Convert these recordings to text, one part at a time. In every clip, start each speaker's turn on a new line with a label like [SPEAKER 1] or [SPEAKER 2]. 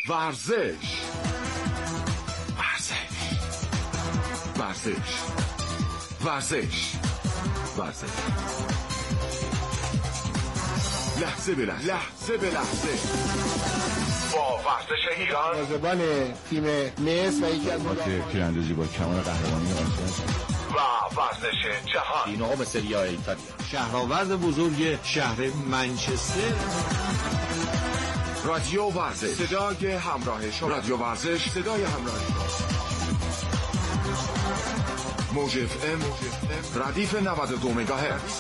[SPEAKER 1] ورزش لحظه به لحظه با ورزش ایران.
[SPEAKER 2] میزبان تیم مصر و یکی از
[SPEAKER 3] تیراندازی با کمال قهرمانی آسیا
[SPEAKER 1] و ورزش جهان.
[SPEAKER 4] اینها به سری ایتالیا.
[SPEAKER 5] شهرآورد بزرگ شهر منچستر.
[SPEAKER 1] رادیو ورزش، صدای همراه شما. رادیو ورزش، صدای همراه شما. موج اف ام، ردیف 92 مگاهرتز.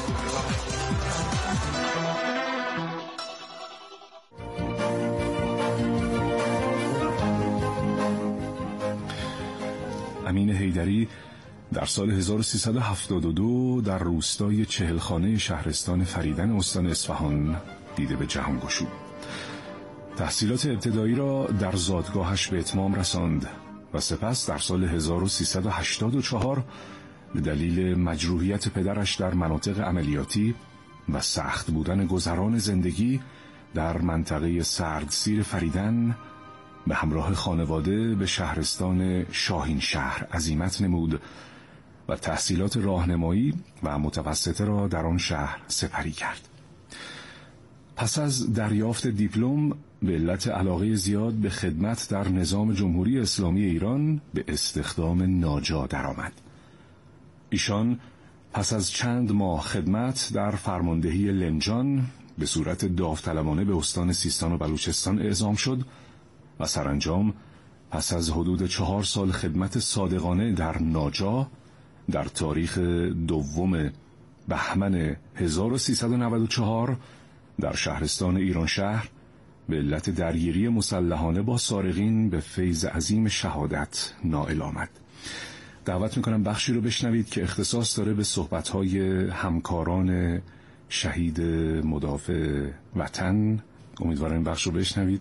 [SPEAKER 3] امین حیدری در سال 1372 در روستای چهلخانه شهرستان فریدن استان اصفهان دیده به جهان گشود. تحصیلات ابتدایی را در زادگاهش به اتمام رساند و سپس در سال 1384 به دلیل مجروحیت پدرش در مناطق عملیاتی و سخت بودن گذران زندگی در منطقه سردسیر فریدن به همراه خانواده به شهرستان شاهین شهر عزیمت نمود و تحصیلات راهنمایی و متوسطه را در آن شهر سپری کرد. پس از دریافت دیپلم به علت علاقه زیاد به خدمت در نظام جمهوری اسلامی ایران به استخدام ناجا درآمد. ایشان پس از چند ماه خدمت در فرماندهی لنجان به صورت داوطلبانه به استان سیستان و بلوچستان اعزام شد و سرانجام پس از حدود 4 سال خدمت صادقانه در ناجا در تاریخ 2 بهمن 1394 در شهرستان ایران شهر به علت درگیری مسلحانه با سارقین به فیض عظیم شهادت نائل آمد. دعوت میکنم بخشی رو بشنوید که اختصاص داره به صحبت‌های همکاران شهید مدافع وطن. امیدوارم این بخش رو بشنوید.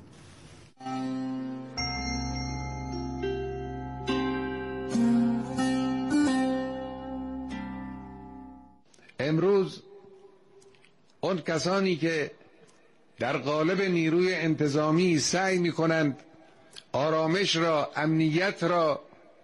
[SPEAKER 2] امروز اون کسانی که در قالب نیروی انتظامی سعی می‌کنند آرامش را، امنیت را،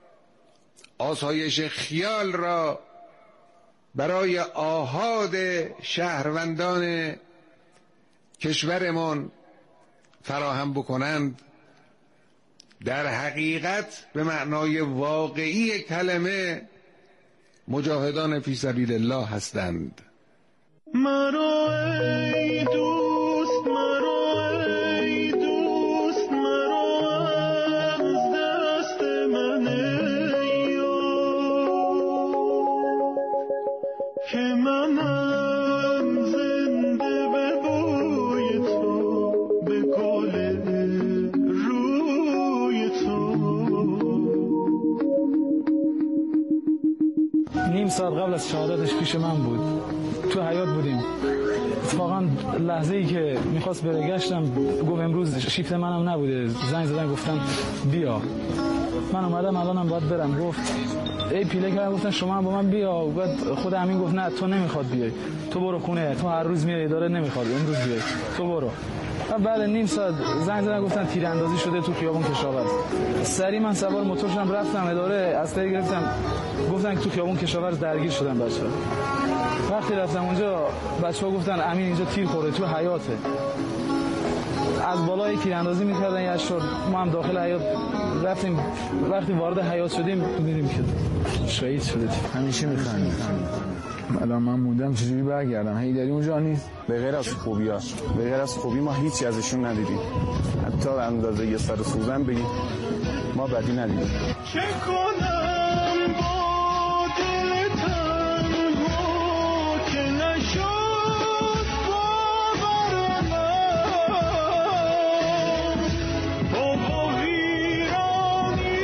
[SPEAKER 2] آسایش خیال را برای آحاد شهروندان کشورمان فراهم بکنند، در حقیقت به معنای واقعی کلمه مجاهدان فی سبیل الله هستند.
[SPEAKER 6] مرا ای دوست، مرا ای دوست، مرا از دست من که منم زنده به بوی تو، به گل روی تو.
[SPEAKER 7] نیم ساعت قبل از شهادتش پیش من بود، تو حیاط بودیم. اتفاقا لحظه ای که میخواست برگشتم گفت امروز شیفت منم نبوده، زنگ زدن گفتن بیا. من اومدم الانم باید برم. گفت ای پیله کردم، گفتن شما هم با من بیا. خود امین گفت نه تو نمیخواد بیای، تو برو خونه، تو هر روز میای اداره، نمیخواد امروز بیای، تو برو. و بعد نیم ساعت زنگ زدن گفتن تیراندازی شده تو خیابون کشاورز. سری من سوار موتور شدم رفتم اداره، اسلحه گرفتم، گفتن تو خیابون کشاورز درگیر شدن بچه‌ها. وقتی رفتم اونجا بچه‌ها گفتن امین اینجا تیر خورده تو حیاته. از بالای تیراندازی می‌کردن یا شد. ما هم داخل حیاط رفتیم. وقتی وارد حیاط شدیم دیدیم که شهید شده.
[SPEAKER 8] همیشه می‌خندیم. الان من موندم چجوری برگردم. حیدری اونجا نیست. به غیر از خوبی‌ها، به غیر از خوبی ما هیچی ازشون ندیدیم. حتی اندازه یه سر سوزن بگیم ما بدی ندیدیم.
[SPEAKER 6] چه کنم با دل تنها که نشد باور من با ویرانی.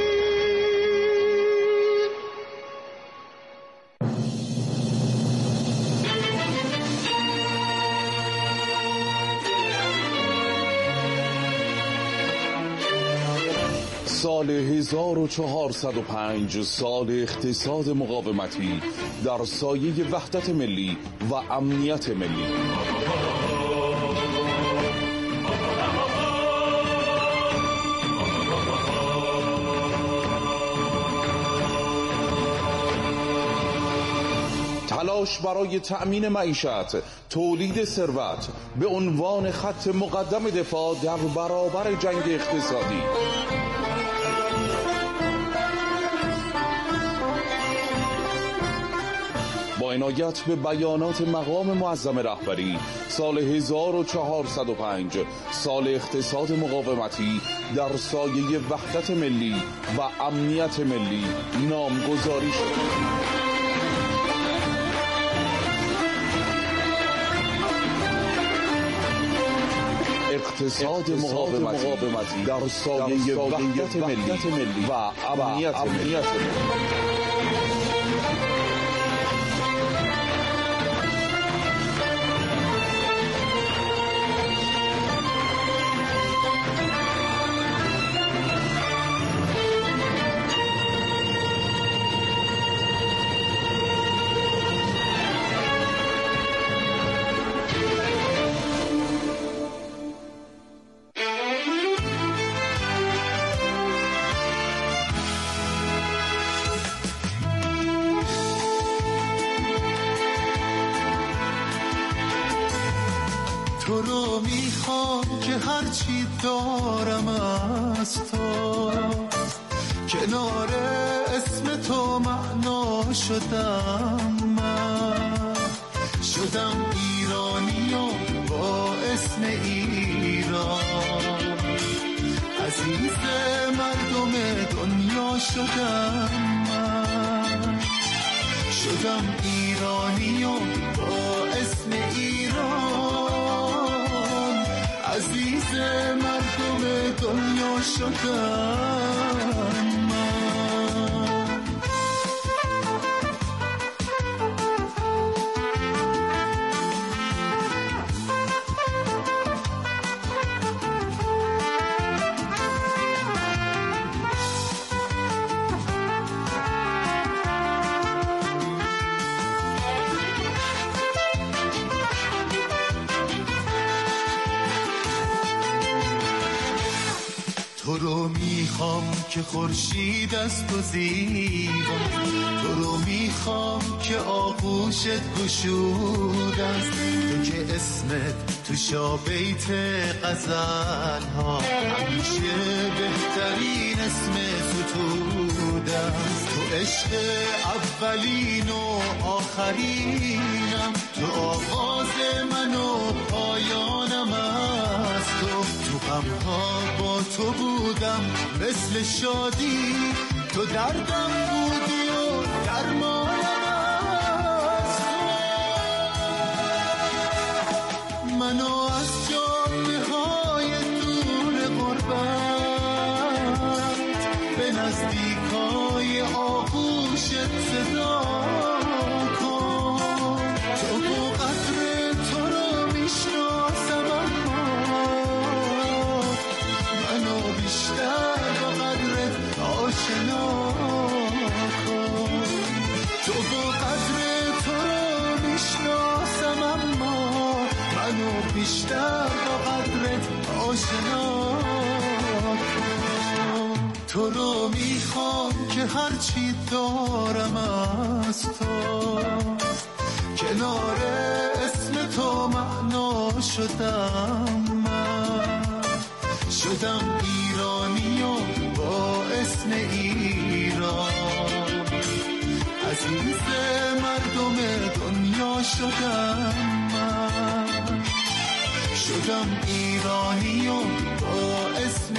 [SPEAKER 9] سال 1405 سال اقتصاد مقاومتی در سایه وحدت ملی و امنیت ملی. تلاش برای تأمین معیشت، تولید ثروت به عنوان خط مقدم دفاع در برابر جنگ اقتصادی. با عنایت به بیانات مقام معظم رهبری، سال 1405 سال اقتصاد مقاومتی در سایه وحدت ملی و امنیت ملی نامگذاری شد. اقتصاد مقاومتی در سایه وحدت ملی و امنیت ملی.
[SPEAKER 6] تو رو میخوام که هرچی دارم از تو، کنار اسم تو معنا شدم. من شدم ایرانی و با اسم ایران عزیز مردم دنیا شدم. من شدم ایرانی و با اسم ایران عزیز مردم دنیا شدم. تو رو میخوام که خورشید از تو زیبا، تو رو میخوام که آغوشت گشود است، تو که اسمت تو شابیت غزل ها همیشه بهترین اسم ستود است. تو عشق اولین و آخرینم، تو آغاز من و پایانم است. تو غمها با تو بودم مثل شادی، تو دردم بودی و درمانم است. منو از جاده‌های دور غربت به نزدیکای آغوشت صدا کن. تو قدر تو رو میشناسم، منو بیشتر با قدرت آشنا کن. تو با قدر تو رو میشناسم، اما منو بیشتر با قدرت آشنا کن. تو رو میخوام که هرچی دارم از تو، کنار اسم تو معنا شدم. من شدم ایرانی و با اسم ایران عزیز مردم دنیا شدم. من شدم ایرانی و با اسم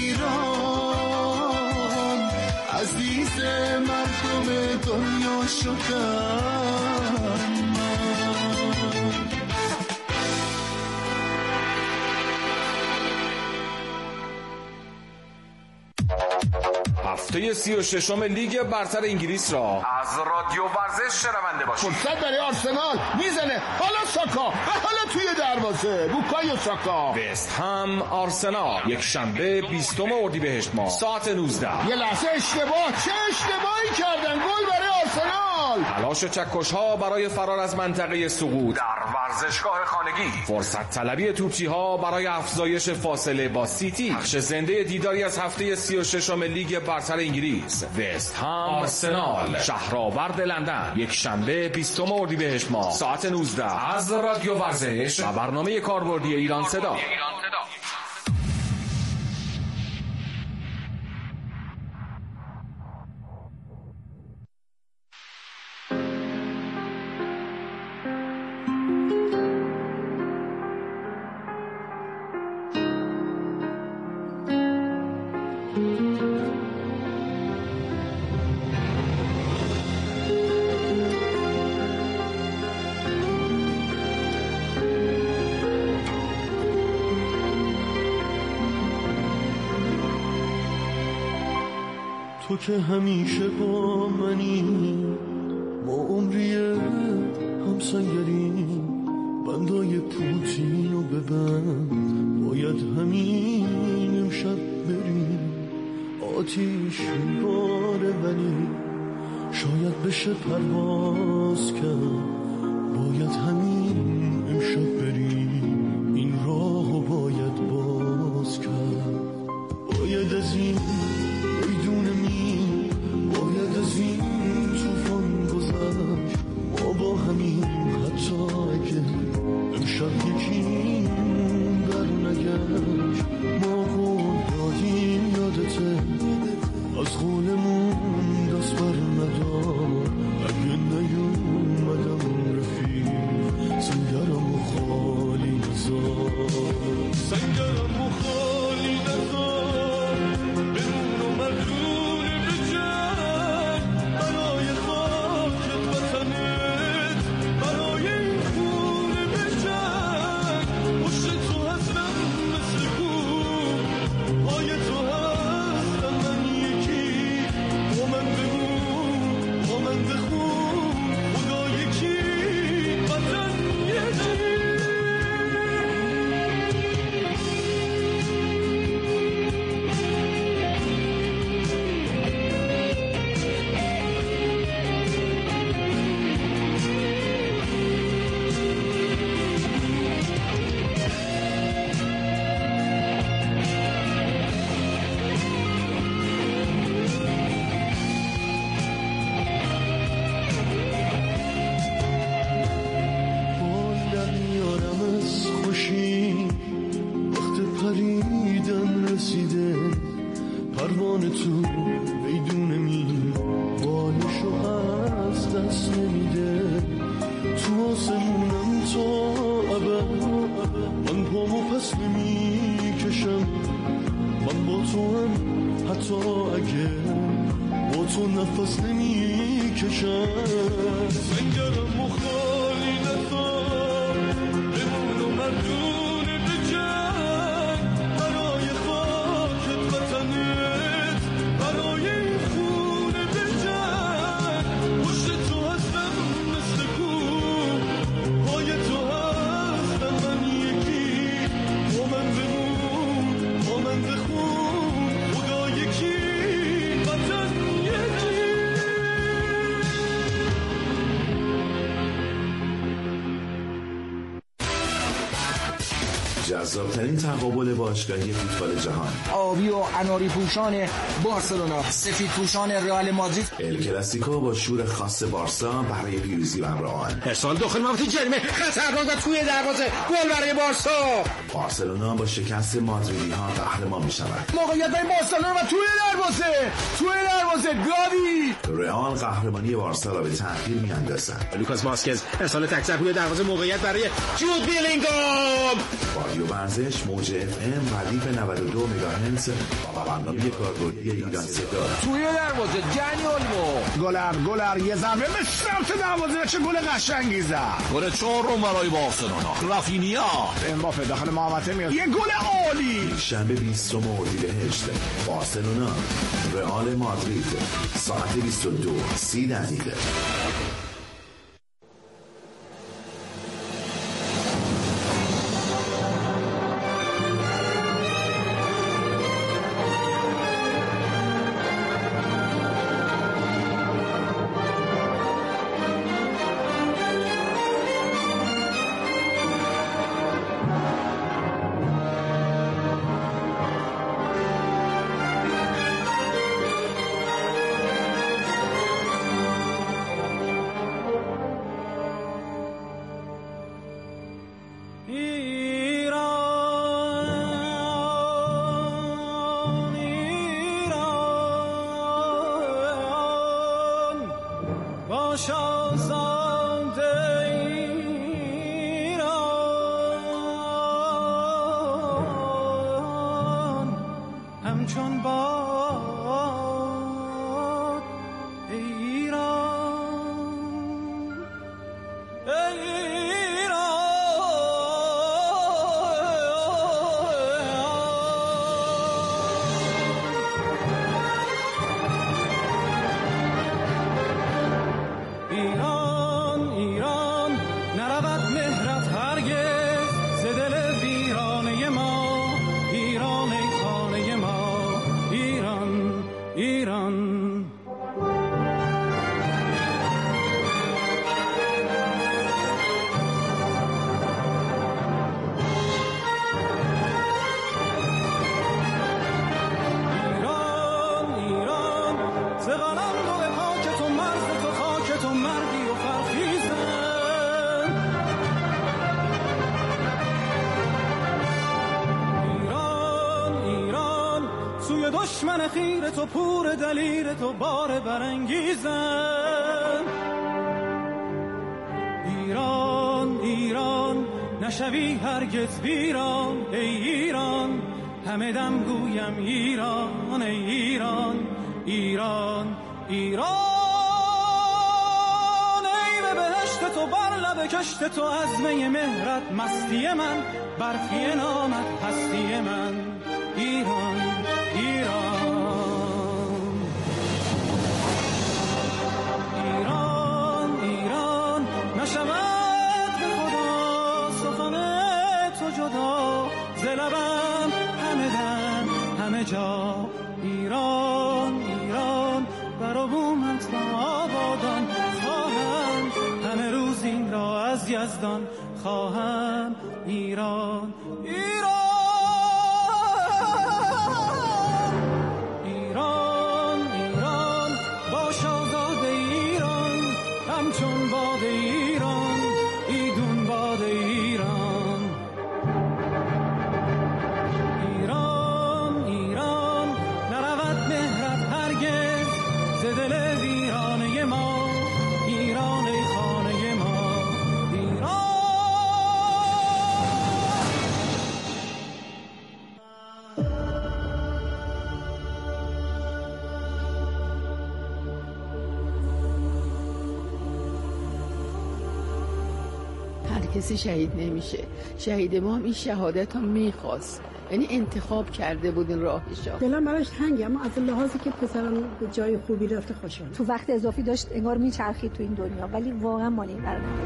[SPEAKER 6] ایران عزیز مردم دنیا شدم.
[SPEAKER 4] هفته 36 لیگ برتر انگلیس را
[SPEAKER 1] از رادیو ورزش شنونده باشید.
[SPEAKER 2] فرصت برای آرسنال میزنه، حالا ساکا و حالا
[SPEAKER 10] توی دروازه بوکایو ساکا.
[SPEAKER 4] وست هم آرسنال یک شنبه 20 اردیبهشت ماه ساعت 19.
[SPEAKER 10] یه لحظه اشتباه، چه اشتباهی کردن؟ گل برای آرسنال.
[SPEAKER 4] تلاش چکش‌ها برای فرار از منطقه سقوط در ورزشگاه خانگی. فرصت طلبی توپچی‌ها برای افزایش فاصله با سیتی. پخش زنده دیداری از هفته 36 لیگ برتر انگلیس. وست هم آرسنال شهرآورد لندن یک شنبه 20 اردیبهشت ماه ساعت 19 از رادیو ورزش و برنامه کاربردی ایران صدا.
[SPEAKER 6] تو که همیشه با منی، ما عمریه همسنگریم، بندای پوتینو ببند، باید همین امشب بریم، آتیش میباره ولی شاید بشه پرواز کرد، باید همین امشب بریم، این راهو باید باز کرد، باید از این باید از این توفان گذشت، ما با همین حتی اگه امشب یکیم بر نگشت، ما قول دادیم یادته از قولمون دست بر ندار، اگه نیومدم رفیق سنگرم و خالی نزار، سنگرم و خالی نزار، بمون و مردون
[SPEAKER 11] جذاب‌ترین تقابل باشگاهی فوتبال جهان،
[SPEAKER 12] آبی و اناری پوشان بارسلونا، سفید پوشان رئال مادرید،
[SPEAKER 11] ال کلاسیکو با شور خاص بارسا برای پیروزی بر رئال،
[SPEAKER 10] ارسال داخل منطقه جریمه خطرناک توی دروازه، گل برای بارسا،
[SPEAKER 11] بارسلونا با شکست مادریدی‌ها قهرمان می‌شود،
[SPEAKER 10] موقعیت برای بارسلونا و توی دروازه گاوی،
[SPEAKER 11] رئال قهرمانی بارسا را به تأخیر می‌اندازد،
[SPEAKER 10] لوکاس واسکز ارسال تک‌ضربه توی دروازه، موقعیت برای جود بیلینگام.
[SPEAKER 11] رادیو ورزش موج FM ردیف 92 مگاهرتز و برنامه کاربردی ایران صدا.
[SPEAKER 12] توی دروازه دنی اولمو،
[SPEAKER 10] گلر یه ضربه به سمت دروازه، چه گل قشنگی زد.
[SPEAKER 9] گل چهارم برای بارسلونا، رافینیا،
[SPEAKER 10] امباپه داخل محوطه میاد، یه گل عالی.
[SPEAKER 11] شنبه 20 اردیبهشت بارسلونا رئال مادرید ساعت 22:30.
[SPEAKER 13] باش آزاده ایران همچون باد ایران ایران نرود مهرت هرگز ز دل ویرانه ما ایران ای خانه ما ایران ایران ز قلم رو به پاک تو مرز تو خاک تو مردی و فرخیزم ایران سوی دشمن خیر تو پور دلیر تو بار برانگیزم ایران نشوی هرگز ویران ای ایران همه دم گویم ایران ای ایران ایران ای به بهشت تو بر لب کشت تو از می مهرت مستی من برفی نامت هستی من ایران نشود به خدا سخن تو جدا ز لبم همه دم همه جا ایران بر بومت را آبادان خواهم همه روز این را از یزدان خواهم ایران باش آزاد ایران همچون باد ایران ایدون باد ایران نرود مهرت هرگز ز دل ویرانه ما ایران ای خانه ما ایران
[SPEAKER 14] هر کسی شهید نمیشه. شهید ما هم این شهادت هم میخواست، یعنی انتخاب کرده بود این راهشو.
[SPEAKER 15] دلم براش تنگه، اما از لحاظی که پسرم به جای خوبی رفته خوشحالم.
[SPEAKER 16] تو وقت اضافی داشت انگار میچرخید تو این دنیا، ولی واقعا مال این قرار نبود.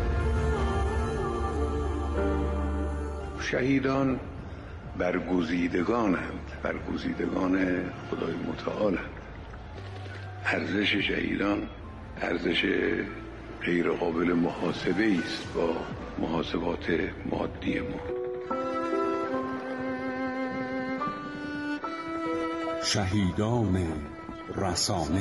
[SPEAKER 2] شهیدان برگزیدگانند، برگزیدگان خدای متعالند. ارزش شهیدان ارزش غیر قابل محاسبه است با محاسبات مادی ما.
[SPEAKER 17] شهیدان رسانه.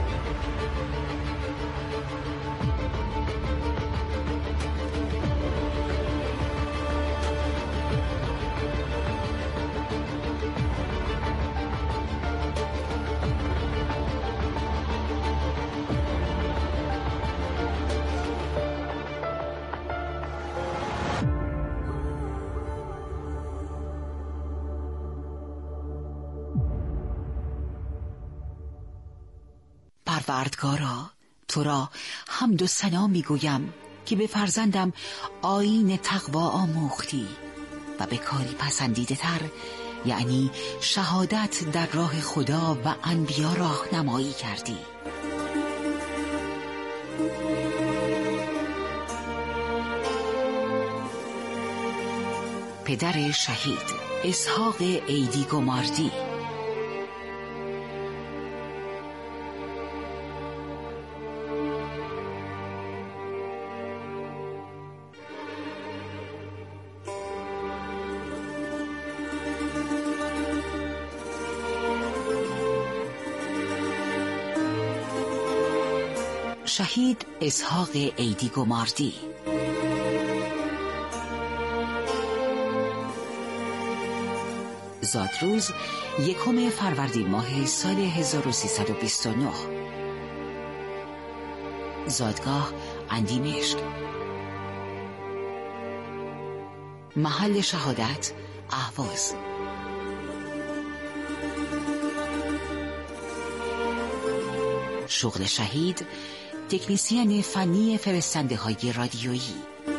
[SPEAKER 18] پروردگارا، تو را حمد و ثنا میگویم که به فرزندم آیین تقوا آموختی و به کاری پسندیده تر، یعنی شهادت در راه خدا و انبیا راهنمایی کردی. پدر شهید اسحاق عیدی گماردی. شهید اسحاق عیدی گماردی. زادروز 1 فروردین ماه سال 1329. زادگاه اندیمشک. محل شهادت اهواز. شغل شهید تکنیسیان فنی فرستنده های رادیویی.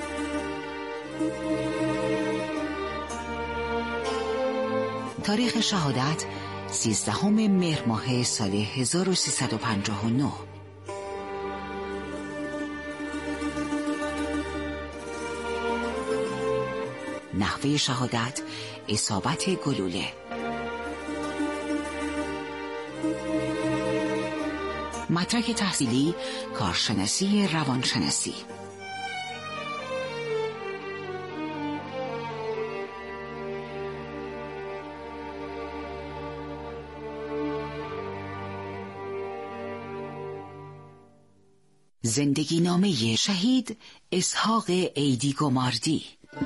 [SPEAKER 18] تاریخ شهادت 13 مهر ماه سال 1359. نحوه شهادت اصابت گلوله. مدرک تحصیلی کارشناسی روانشناسی. زندگی نامه شهید اسحاق عیدی گماردی.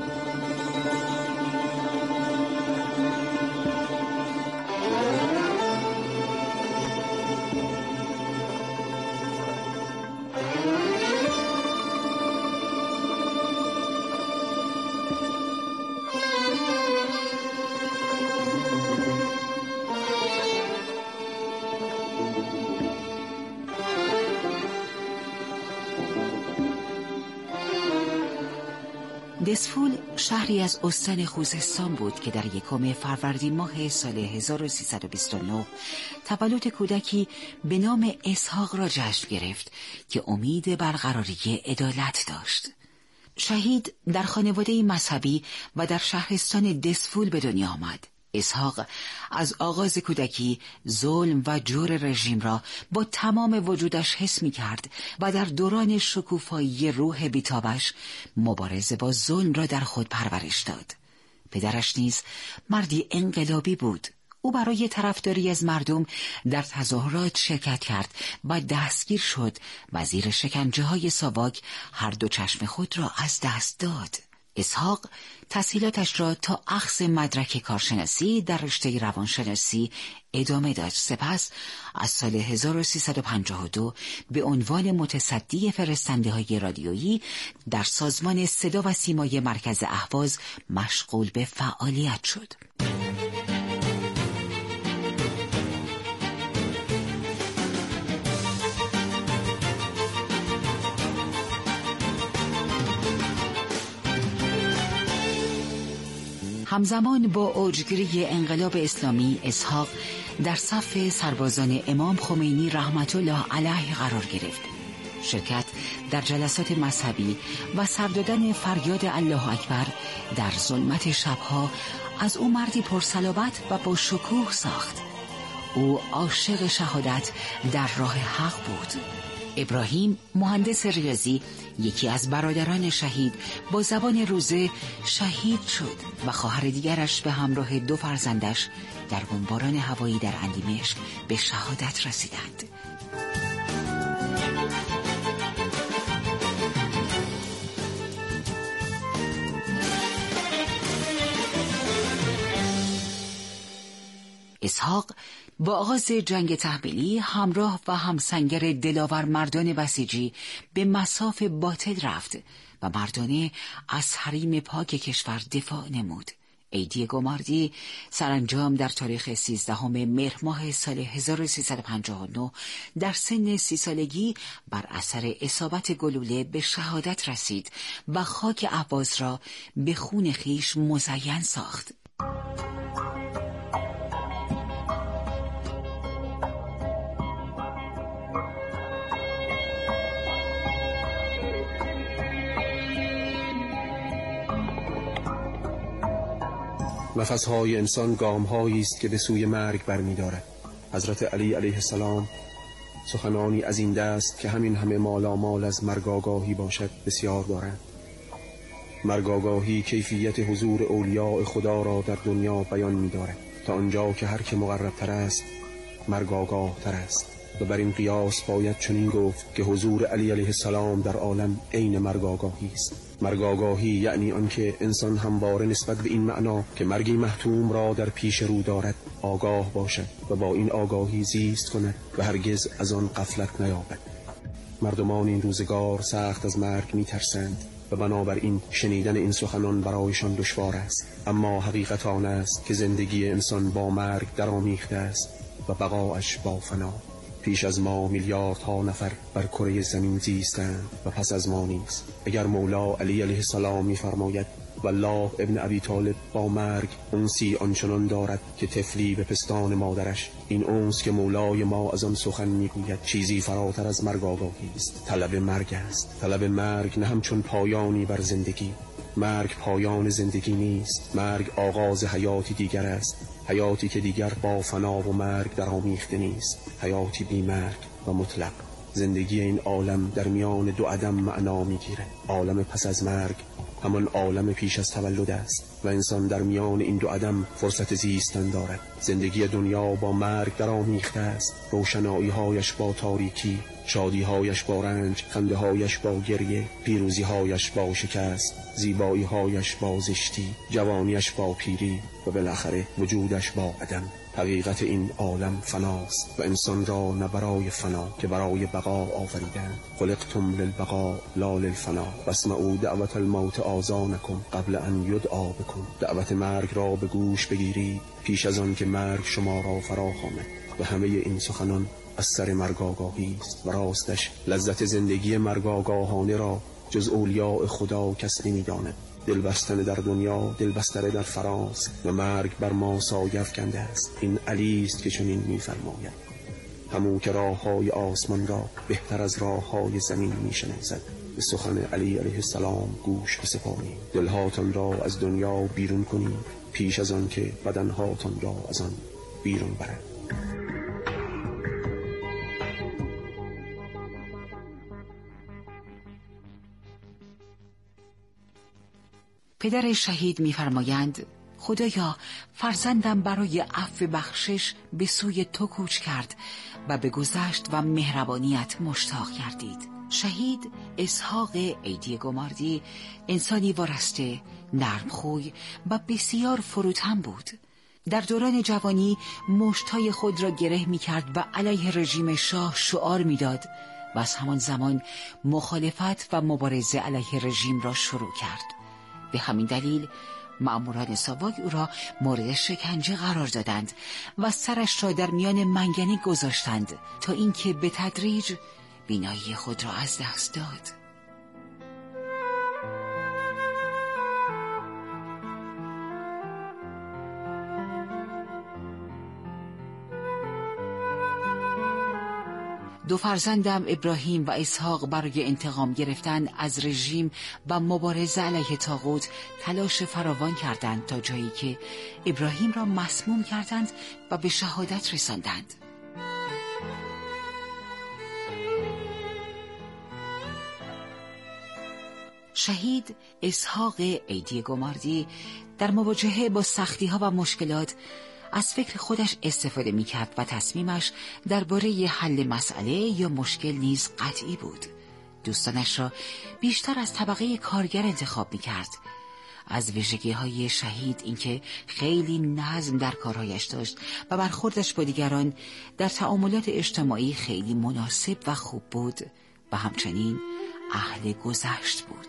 [SPEAKER 18] دسفول شهری از استان خوزستان بود که در 1 فروردین ماه سال 1329 تولد کودکی به نام اسحاق را جشن گرفت که امید برقراری عدالت داشت. شهید در خانواده مذهبی و در شهرستان دسفول به دنیا آمد. اسحاق از آغاز کودکی ظلم و جور رژیم را با تمام وجودش حس می کرد و در دوران شکوفایی روح بیتابش مبارزه با ظلم را در خود پرورش داد. پدرش نیز مردی انقلابی بود. او برای طرفداری از مردم در تظاهرات شرکت کرد و دستگیر شد و زیر شکنجه های ساواک هر دو چشم خود را از دست داد. اسحاق تحصیلاتش را تا اخذ مدرک کارشناسی در رشته روانشناسی ادامه داد. سپس از سال 1352 به عنوان متصدی فرستنده های رادیویی در سازمان صدا و سیمای مرکز اهواز مشغول به فعالیت شد. همزمان با اوجگیری انقلاب اسلامی، اسحاق در صف سربازان امام خمینی رحمت الله علیه قرار گرفت. شرکت در جلسات مذهبی و سر دادن فریاد الله اکبر در ظلمت شبها از او مردی پرصلابت و با شکوه ساخت. او عاشق شهادت در راه حق بود. ابراهیم مهندس ریاضی، یکی از برادران شهید، با زبان روزه شهید شد و خواهر دیگرش به همراه 2 فرزندش در بمباران هوایی در اندیمشک به شهادت رسیدند. اسحاق با آغاز جنگ تحمیلی همراه و همسنگر دلاور مردان بسیجی به مصاف باطل رفت و مردانه از حریم پاک کشور دفاع نمود. عیدی گماردی سرانجام در تاریخ 13 مهر ماه سال 1359 در سن 30 سالگی بر اثر اصابت گلوله به شهادت رسید و خاک اهواز را به خون خویش مزین ساخت.
[SPEAKER 19] نفسهای انسان گام‌هایی است که به سوی مرگ برمی‌دارد. حضرت علی علیه السلام سخنانی از این دست که همین همه مالامال از مرگاگاهی باشد بسیار دارند. مرگاگاهی کیفیت حضور اولیاء خدا را در دنیا بیان می‌دارد، تا آنجا که هر که مقرب‌تر است مرگاگاه‌تر است. و بر این قیاس باید چنین گفت که حضور علی علیه السلام در عالم عین مرگاگاهی است. مرگاگاهی یعنی آنکه انسان همواره نسبت به این معنا که مرگی محتوم را در پیش رو دارد آگاه باشد و با این آگاهی زیست کند و هرگز از آن غفلت نیابد. مردمان این روزگار سخت از مرگ می‌ترسند و بنابراین شنیدن این سخنان برایشان دشوار است. اما حقیقت آن است که زندگی انسان با مرگ درآمیخته است و بقایش با فنا. پیش از ما میلیاردها نفر بر کره زمین زیستند و پس از ما نیز. اگر مولا علی علیه السلام می‌فرماید والله ابن ابی طالب با مرگ انسی آنچنان دارد که طفلی به پستان مادرش، این انس که مولای ما از آن سخن میگوید چیزی فراتر از مرگ آگاهی است. طلب مرگ است. طلب مرگ نه همچون پایانی بر زندگی. مرگ پایان زندگی نیست. مرگ آغاز حیاتی دیگر است، حیاتی که دیگر با فنا و مرگ در آمیخته نیست، حیاتی بی مرگ و مطلق. زندگی این عالم در میان دو عدم معنا میگیره. عالم پس از مرگ همان عالم پیش از تولد است و انسان در میان این دو عدم فرصت زیستن دارد. زندگی دنیا با مرگ در آمیخته است. روشنایی هایش با تاریکی، شادی هایش با رنج، خنده هایش با گریه، پیروزی هایش با شکست، زیبایی هایش با زشتی، جوانیش با پیری و بالاخره وجودش با عدم. حقیقت این عالم فناست و انسان را نه برای فنا که برای بقا آفریدند. خلقتم للبقاء لا للفنا واسمعوا دعوت الموت آذانکم قبل ان یدعا بکم. دعوت مرگ را به گوش بگیرید پیش از آن که مرگ شما را فرا خواند. و همه این سخنان از سر مرگ آگاهی است و راستش لذت زندگی مرگ آگاهانه را جز اولیاء خدا کس نمی‌داند. دل بستن در دنیا دل بستن در فراز و مرگ بر ما سایه افکنده است. این علی است که چنین می‌فرماید همون که راه‌های آسمان را بهتر از راه‌های زمین می‌شناسد. به سخن علی علیه السلام گوش بسپارید. دلهاتان را از دنیا بیرون کنید پیش از آن که بدنهاتان را از آن بیرون برد.
[SPEAKER 18] پدر شهید می‌فرمایند خدایا فرزندم برای عفو بخشش به سوی تو کوچ کرد و به گذشت و مهربانیت مشتاق گردید. شهید اسحاق عیدی گماردی انسانی وارسته، نرمخوی و بسیار فروتن بود. در دوران جوانی مشت‌های خود را گره می‌کرد و علیه رژیم شاه شعار می‌داد و از همان زمان مخالفت و مبارزه علیه رژیم را شروع کرد. به همین دلیل مأموران ساواک او را مورد شکنجه قرار دادند و سرش را در میان منگنه گذاشتند تا اینکه به تدریج بینایی خود را از دست داد. دو فرزندم ابراهیم و اسحاق برای انتقام گرفتن از رژیم و مبارزه علیه طاغوت تلاش فراوان کردند تا جایی که ابراهیم را مسموم کردند و به شهادت رساندند. شهید اسحاق عیدی گماردی در مواجهه با سختی‌ها و مشکلات از فکر خودش استفاده می‌کرد و تصمیمش درباره حل مسئله یا مشکل نیز قطعی بود. دوستانش را بیشتر از طبقه کارگر انتخاب می‌کرد. از ویژگی‌های شهید اینکه خیلی نظم در کارهایش داشت و برخوردش با دیگران در تعاملات اجتماعی خیلی مناسب و خوب بود و همچنین اهل گذشت بود.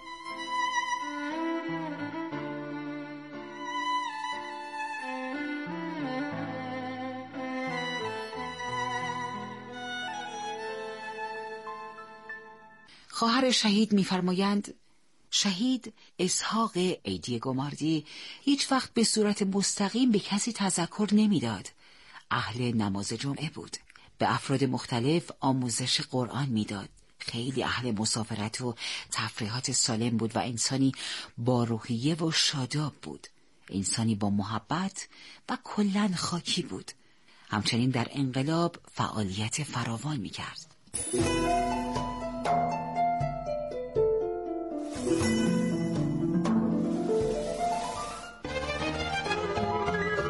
[SPEAKER 18] خواهر شهید می‌فرمایند شهید اسحاق عیدی گماردی هیچ وقت به صورت مستقیم به کسی تذکر نمی‌داد. اهل نماز جمعه بود. به افراد مختلف آموزش قرآن می‌داد. خیلی اهل مسافرت و تفریحات سالم بود و انسانی با روحیه و شاداب بود. انسانی با محبت و کلاً خاکی بود. همچنین در انقلاب فعالیت فراوان می‌کرد.